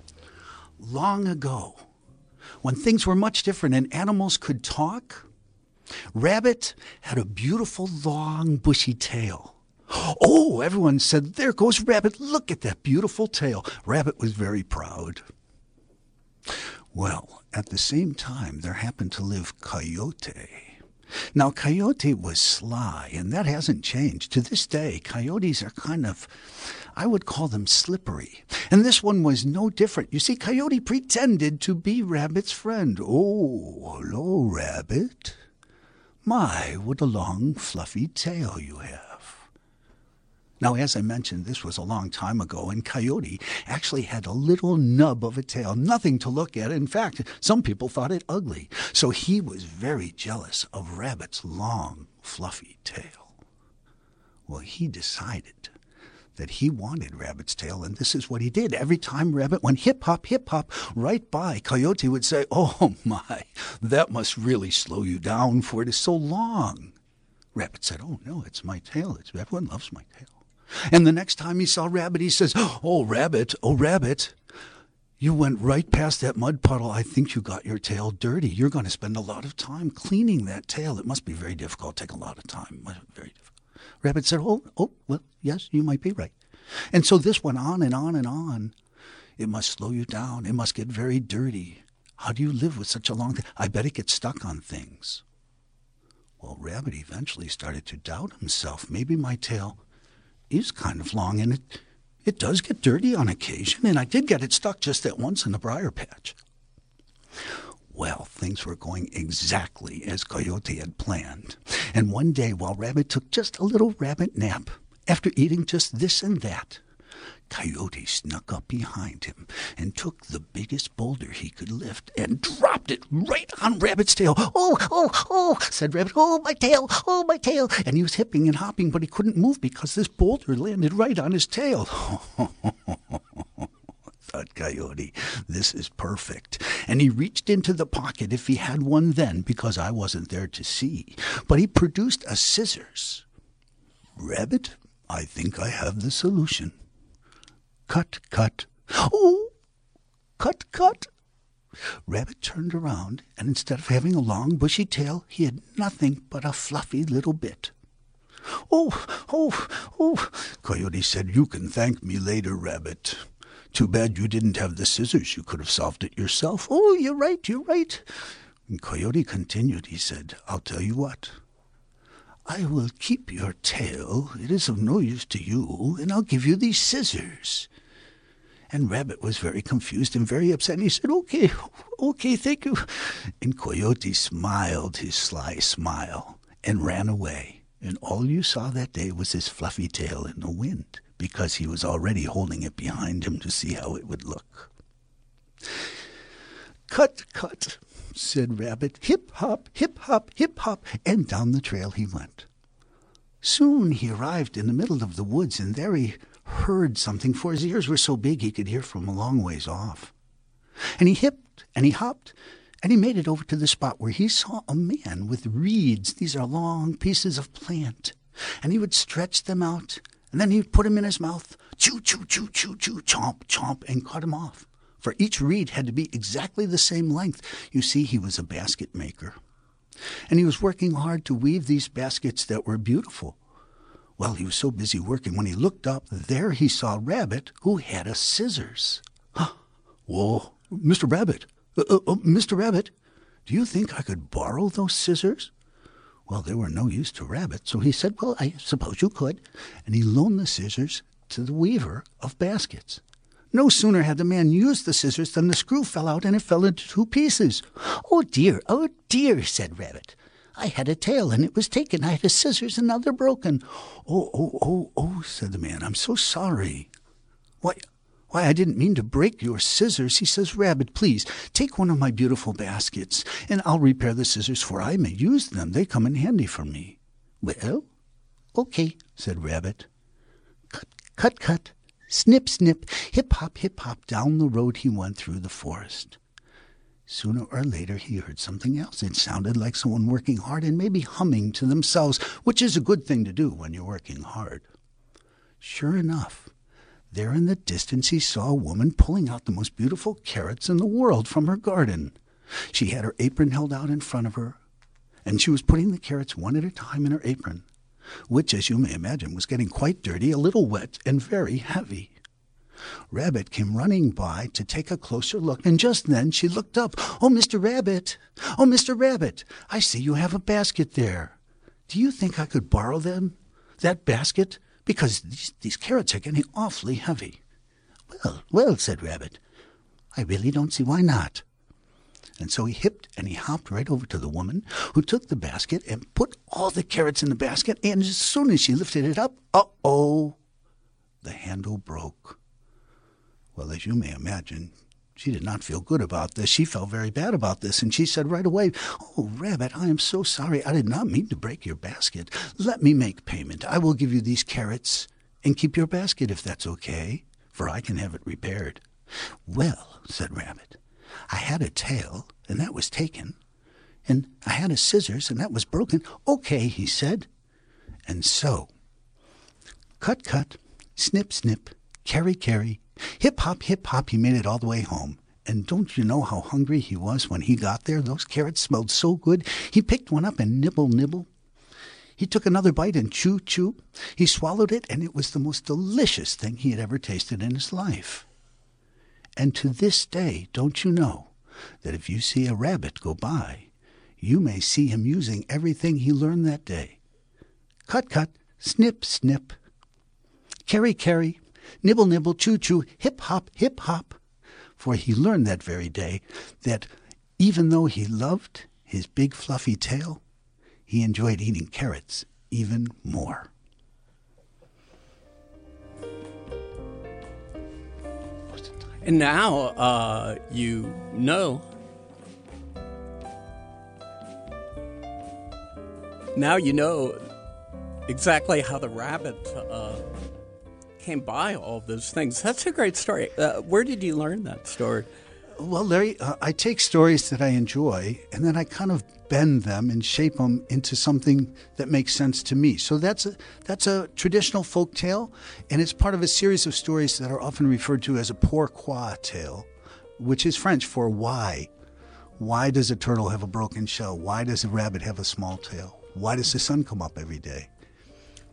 Long ago, when things were much different and animals could talk, Rabbit had a beautiful, long, bushy tail. Oh, everyone said, there goes Rabbit. Look at that beautiful tail. Rabbit was very proud. Well, at the same time, there happened to live Coyote. Now, Coyote was sly, and that hasn't changed. To this day, coyotes are kind of, I would call them slippery. And this one was no different. You see, Coyote pretended to be Rabbit's friend. Oh, hello, Rabbit. My, what a long, fluffy tail you have. Now, as I mentioned, this was a long time ago, and Coyote actually had a little nub of a tail, nothing to look at. In fact, some people thought it ugly. So he was very jealous of Rabbit's long, fluffy tail. Well, he decided that he wanted Rabbit's tail, and this is what he did. Every time Rabbit went hip hop, right by, Coyote would say, oh my, that must really slow you down, for it is so long. Rabbit said, oh no, it's my tail. Everyone loves my tail. And the next time he saw Rabbit, he says, oh Rabbit, you went right past that mud puddle. I think you got your tail dirty. You're going to spend a lot of time cleaning that tail. It must be very difficult, take a lot of time, very difficult. Rabbit said, oh, well, yes, you might be right. And so this went on and on and on. It must slow you down. It must get very dirty. How do you live with such a long tail? I bet it gets stuck on things. Well, Rabbit eventually started to doubt himself. Maybe my tail is kind of long, and it does get dirty on occasion, and I did get it stuck just that once in the briar patch. Well, things were going exactly as Coyote had planned. And one day, while Rabbit took just a little rabbit nap, after eating just this and that, Coyote snuck up behind him and took the biggest boulder he could lift and dropped it right on Rabbit's tail. Oh, said Rabbit, oh, my tail. And he was hipping and hopping, but he couldn't move because this boulder landed right on his tail. Thought Coyote, this is perfect. And he reached into the pocket, if he had one then, because I wasn't there to see. But he produced a scissors. Rabbit, I think I have the solution. Cut. Oh, cut. Rabbit turned around, and instead of having a long, bushy tail, he had nothing but a fluffy little bit. Oh. Coyote said, "You can thank me later, Rabbit. Too bad you didn't have the scissors. You could have solved it yourself." "Oh, you're right. And Coyote continued. He said, "I'll tell you what. I will keep your tail. It is of no use to you, and I'll give you these scissors." And Rabbit was very confused and very upset. And he said, Okay, thank you. And Coyote smiled his sly smile and ran away. And all you saw that day was his fluffy tail in the wind, because he was already holding it behind him to see how it would look. Cut, said Rabbit. Hip hop, hip hop, hip hop. And down the trail he went. Soon he arrived in the middle of the woods, and there he heard something, for his ears were so big he could hear from a long ways off. And he hipped and he hopped, and he made it over to the spot where he saw a man with reeds. These are long pieces of plant. And he would stretch them out, and then he would put them in his mouth, chew, chew, chew, chew, chew, chomp, chomp, and cut them off. For each reed had to be exactly the same length. You see, he was a basket maker. And he was working hard to weave these baskets that were beautiful. Well, he was so busy working, when he looked up, there he saw Rabbit, who had a scissors. Whoa, Mr. Rabbit, Mr. Rabbit, do you think I could borrow those scissors? Well, they were no use to Rabbit, so he said, well, I suppose you could. And he loaned the scissors to the weaver of baskets. No sooner had the man used the scissors than the screw fell out, and it fell into 2 pieces. Oh, dear, said Rabbit. I had a tail, and it was taken. I had a scissors, and now they're broken. Oh, said the man. I'm so sorry. Why, I didn't mean to break your scissors. He says, Rabbit, please, take one of my beautiful baskets, and I'll repair the scissors, for I may use them. They come in handy for me. Well, okay, said Rabbit. Cut, snip, snip, hip, hop, down the road he went through the forest. Sooner or later he heard something else. It sounded like someone working hard and maybe humming to themselves, which is a good thing to do when you're working hard. Sure enough, there in the distance he saw a woman pulling out the most beautiful carrots in the world from her garden. She had her apron held out in front of her, and she was putting the carrots one at a time in her apron, which, as you may imagine, was getting quite dirty, a little wet, and very heavy. Rabbit came running by to take a closer look, and just then she looked up. Oh, Mr. Rabbit, I see you have a basket there. Do you think I could borrow that basket? Because these carrots are getting awfully heavy. Well, said Rabbit, I really don't see why not. And so he hipped and he hopped right over to the woman, who took the basket and put all the carrots in the basket, and as soon as she lifted it up, the handle broke. Well, as you may imagine, she did not feel good about this. She felt very bad about this, and she said right away, Oh, Rabbit, I am so sorry. I did not mean to break your basket. Let me make payment. I will give you these carrots and keep your basket if that's okay, for I can have it repaired. Well, said Rabbit, I had a tail, and that was taken, and I had a scissors, and that was broken. Okay, he said. And so, cut, snip, snip, carry, hip, hop, he made it all the way home. And don't you know how hungry he was when he got there? Those carrots smelled so good. He picked one up and nibble. He took another bite and chew. He swallowed it, and it was the most delicious thing he had ever tasted in his life. And to this day, don't you know that if you see a rabbit go by, you may see him using everything he learned that day. Cut, snip, snip, carry, nibble, chew, hip, hop. For he learned that very day that even though he loved his big fluffy tail, he enjoyed eating carrots even more. And now you know. Now you know exactly how the rabbit came by all those things. That's a great story. Where did you learn that story? Well, Larry, I take stories that I enjoy, and then I kind of bend them and shape them into something that makes sense to me. So that's a traditional folk tale, and it's part of a series of stories that are often referred to as a pourquoi tale, which is French for why. Why does a turtle have a broken shell? Why does a rabbit have a small tail? Why does the sun come up every day?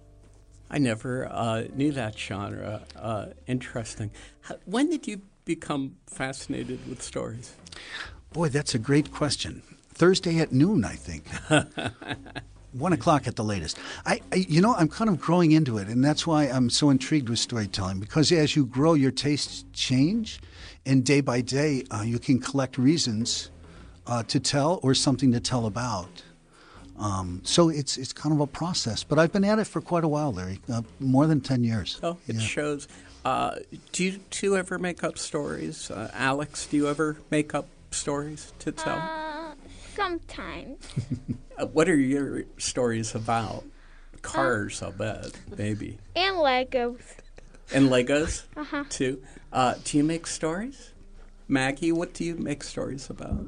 I never knew that genre. Interesting. When did you become fascinated with stories? Boy, that's a great question. Thursday at noon, I think. 1 o'clock at the latest. I'm kind of growing into it, and that's why I'm so intrigued with storytelling, because as you grow, your tastes change, and day by day, you can collect reasons to tell or something to tell about. So it's kind of a process, but I've been at it for quite a while, Larry, more than 10 years. Oh, it shows. Do you two ever make up stories? Alex, do you ever make up stories to tell? Sometimes. What are your stories about? Cars, I'll bet, maybe. And Legos. And Legos, Uh-huh. too. Do you make stories? Maggie, what do you make stories about?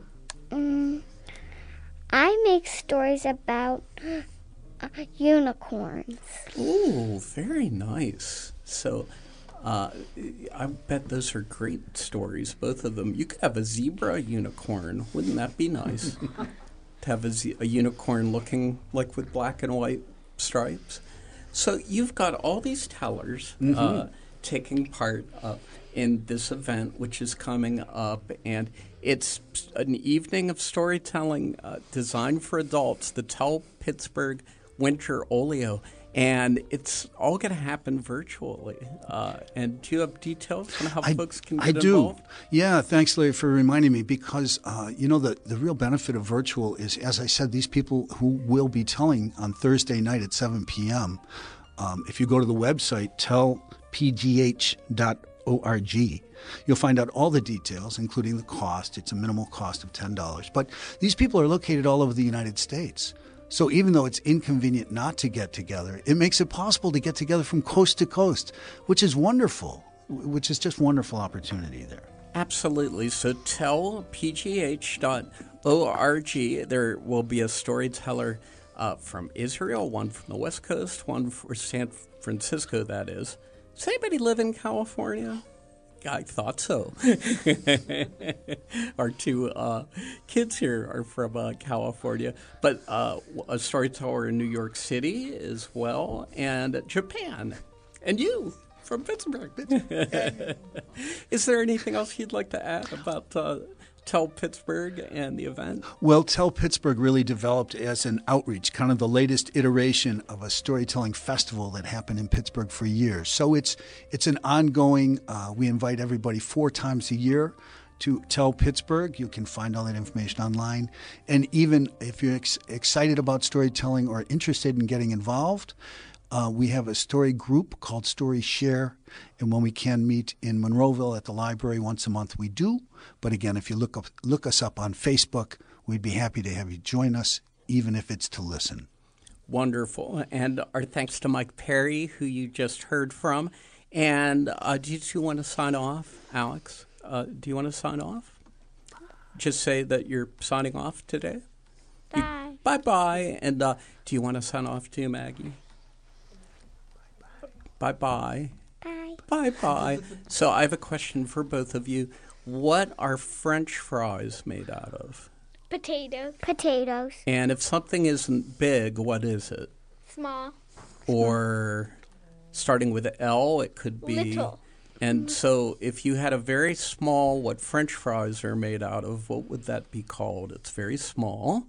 I make stories about unicorns. Ooh, very nice. So I bet those are great stories, both of them. You could have a zebra unicorn. Wouldn't that be nice? To have a unicorn looking like with black and white stripes. So you've got all these tellers taking part in this event, which is coming up, and it's an evening of storytelling designed for adults, the Tell Pittsburgh Winter Olio. And it's all going to happen virtually. And do you have details on how folks can get involved? I do. Yeah, thanks, Larry, for reminding me, because, the real benefit of virtual is, as I said, these people who will be telling on Thursday night at 7 p.m., if you go to the website, tellpgh.org, you'll find out all the details, including the cost. It's a minimal cost of $10. But these people are located all over the United States. So even though it's inconvenient not to get together, it makes it possible to get together from coast to coast, which is wonderful, which is just wonderful opportunity there. Absolutely. So tellpgh.org. There will be a storyteller from Israel, one from the West Coast, one for San Francisco, that is. Does anybody live in California? I thought so. Our two kids here are from California, but a storyteller in New York City as well, and Japan, and you from Pittsburgh. Is there anything else you'd like to add about Tell Pittsburgh and the event? Well, Tell Pittsburgh really developed as an outreach, kind of the latest iteration of a storytelling festival that happened in Pittsburgh for years. So it's an ongoing, we invite everybody 4 times a year to Tell Pittsburgh. You can find all that information online. And even if you're excited about storytelling or interested in getting involved, we have a story group called Story Share, and when we can meet in Monroeville at the library once a month, we do. But again, if you look us up on Facebook, we'd be happy to have you join us, even if it's to listen. Wonderful. And our thanks to Mike Perry, who you just heard from. And do you two want to sign off, Alex? Do you want to sign off? Just say that you're signing off today? Bye. Bye-bye. And do you want to sign off too, Maggie? Bye-bye. Bye. Bye-bye. So I have a question for both of you. What are French fries made out of? Potatoes. Potatoes. And if something isn't big, what is it? Small. Or starting with an L, it could be... Little. And so if you had a very small, what French fries are made out of, what would that be called? It's very small.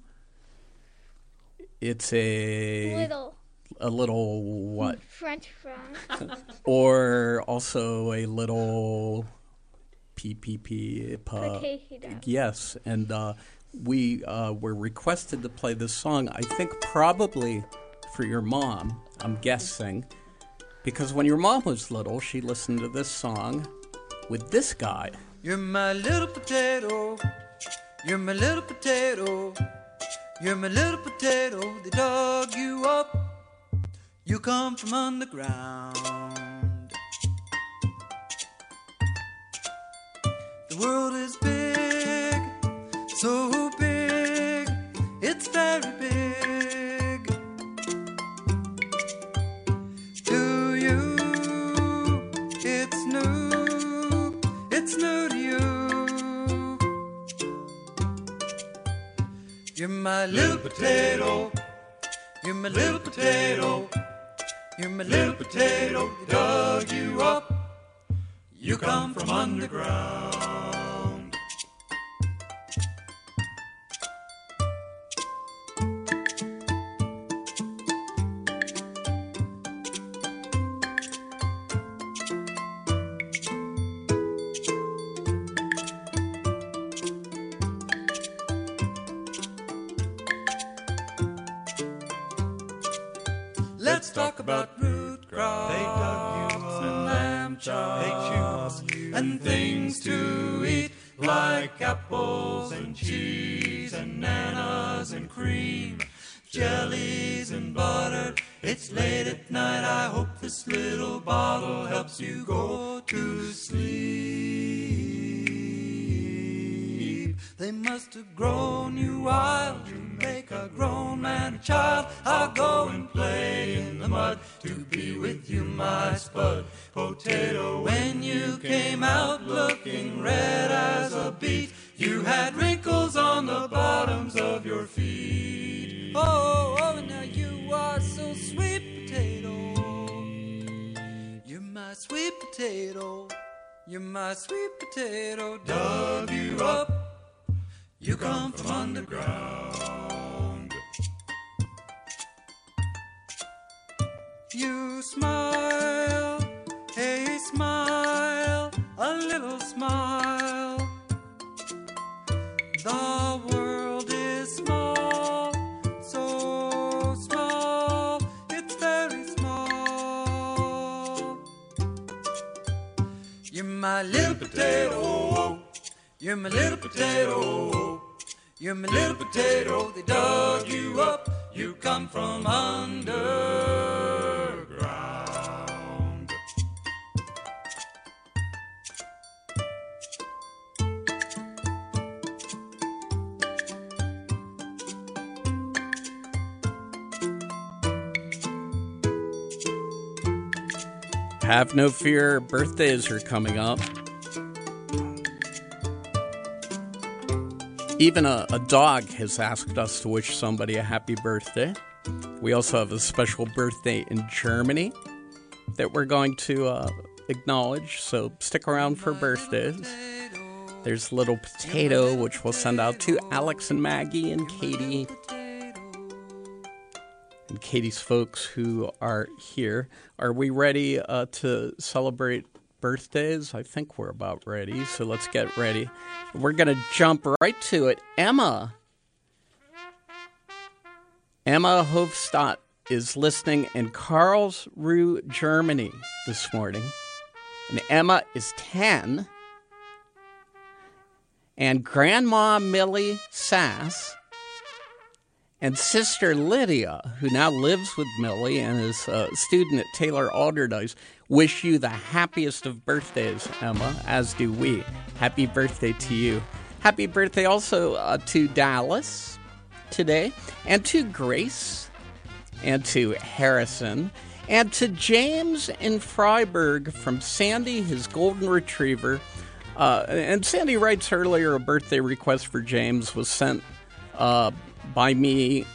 It's Little. A little what? French fries. Or also a little PPP. Potato. Yes, and we were requested to play this song, I think probably for your mom, I'm guessing, because when your mom was little, she listened to this song with this guy. You're my little potato, you're my little potato, you're my little potato, they dug you up. You come from underground. The world is big, so big, it's very big. To you, it's new to you. You're my little potato, you're my little potato. You're my little potato, they dug you up. You come from underground. Let's talk about root crops. They dug you up. And lamb chops. And things to eat like apples and cheese and nanas and cream, jellies and butter. It's late at night. I hope this little bottle helps you go to sleep. They must have grown you wild to make a grown man a child. I'll go and play in the mud to be with you, my spud potato. When you came out looking red as a beet, you had wrinkles on the bottoms of your feet. Oh, oh, now you are so sweet potato. You're my sweet potato. You're my sweet potato. Dug you up. You come from underground. You smile, hey smile, a little smile. The world is small, so small, it's very small. You're my little potato, you're my little potato, you're my little potato. They dug you up, you come from underground. Have no fear, birthdays are coming up. Even a dog has asked us to wish somebody a happy birthday. We also have a special birthday in Germany that we're going to acknowledge, so stick around for birthdays. There's Little Potato, which we'll send out to Alex and Maggie and Katie. And Katie's folks who are here. Are we ready to celebrate birthdays? I think we're about ready, so let's get ready. We're going to jump right to it. Emma Hofstadt is listening in Karlsruhe, Germany this morning. And Emma is 10. And Grandma Millie Sass and Sister Lydia, who now lives with Millie and is a student at Taylor Alderdice, wish you the happiest of birthdays, Emma, as do we. Happy birthday to you. Happy birthday also to Dallas today, and to Grace, and to Harrison, and to James in Freiburg from Sandy, his golden retriever. And Sandy writes earlier, a birthday request for James was sent by me.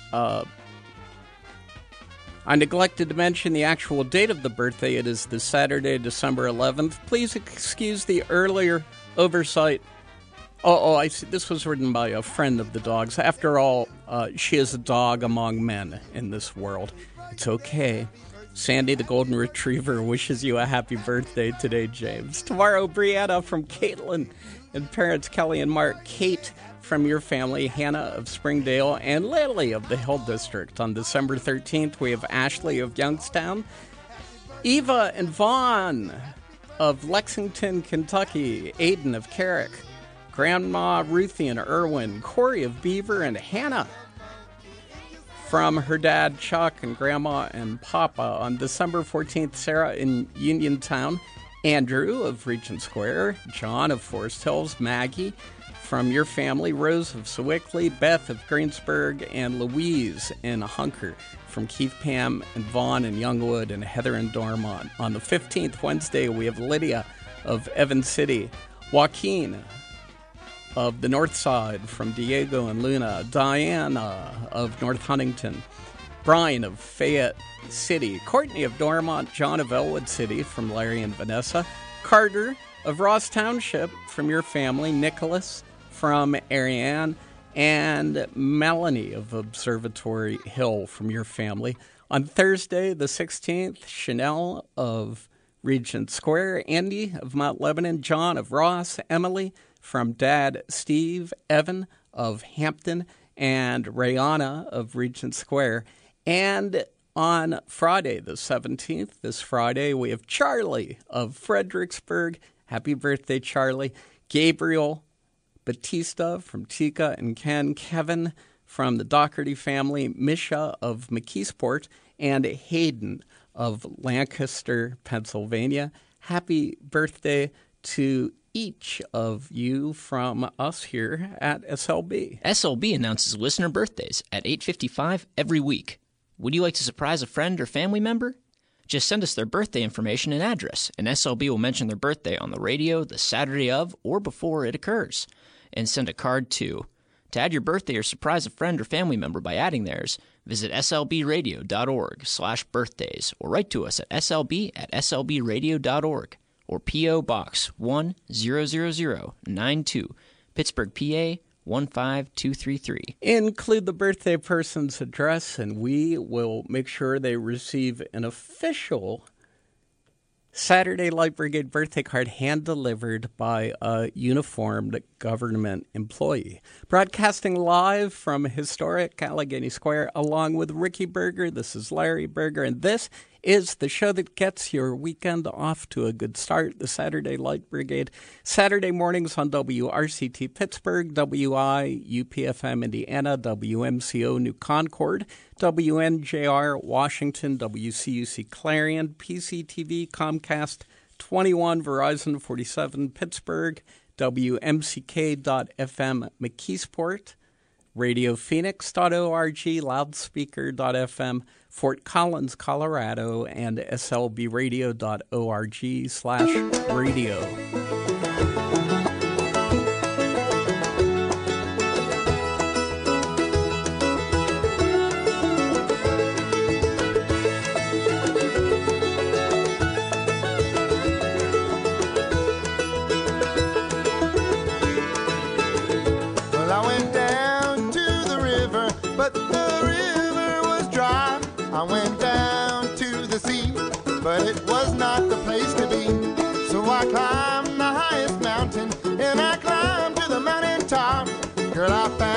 I neglected to mention the actual date of the birthday. It is this Saturday, December 11th. Please excuse the earlier oversight. I see. This was written by a friend of the dog's. After all, she is a dog among men in this world. It's okay. Sandy, the golden retriever, wishes you a happy birthday today, James. Tomorrow, Brianna from Caitlin and parents Kelly and Mark. Kate from your family, Hannah of Springdale, and Lily of the Hill District. On December 13th, we have Ashley of Youngstown, Eva and Vaughn of Lexington, Kentucky, Aiden of Carrick, Grandma Ruthie and Irwin, Corey of Beaver, and Hannah from her dad, Chuck, and Grandma and Papa. On December 14th, Sarah in Uniontown, Andrew of Regent Square, John of Forest Hills, Maggie from your family, Rose of Sewickley, Beth of Greensburg, and Louise in Hunker from Keith, Pam, and Vaughn in Youngwood, and Heather and Dormont. On the 15th, Wednesday, we have Lydia of Evan City, Joaquin of the North Side from Diego and Luna, Diana of North Huntington, Brian of Fayette City, Courtney of Dormont, John of Elwood City from Larry and Vanessa, Carter of Ross Township from your family, Nicholas from Ariane, and Melanie of Observatory Hill from your family. On Thursday, the 16th, Chanel of Regent Square, Andy of Mount Lebanon, John of Ross, Emily from Dad Steve, Evan of Hampton, and Rayana of Regent Square. And on Friday, the 17th, this Friday, we have Charlie of Fredericksburg. Happy birthday, Charlie. Gabriel Batista from Tika and Ken. Kevin from the Doherty family. Misha of McKeesport. And Hayden of Lancaster, Pennsylvania. Happy birthday to each of you from us here at SLB. SLB announces listener birthdays at 8:55 every week. Would you like to surprise a friend or family member? Just send us their birthday information and address, and SLB will mention their birthday on the radio the Saturday of or before it occurs, and send a card too. To add your birthday or surprise a friend or family member by adding theirs, visit slbradio.org/birthdays or write to us at slb@slbradio.org or P.O. Box 1000092, Pittsburgh, PA 15233. Include the birthday person's address, and we will make sure they receive an official Saturday Light Brigade birthday card hand-delivered by a uniformed government employee. Broadcasting live from historic Allegheny Square along with Ricky Berger. This is Larry Berger, and this is the show that gets your weekend off to a good start, the Saturday Light Brigade. Saturday mornings on WRCT Pittsburgh, WIUPFM Indiana, WMCO New Concord, WNJR Washington, WCUC Clarion, PCTV Comcast 21, Verizon 47 Pittsburgh, WMCK.FM McKeesport, RadioPhoenix.org, Loudspeaker.fm, Fort Collins, Colorado, and slbradio.org/radio. Well, I went down to the river, but the river was dry. I went down to the sea, but it was not the place to be. So I climbed the highest mountain, and I climbed to the mountain top. Girl, I found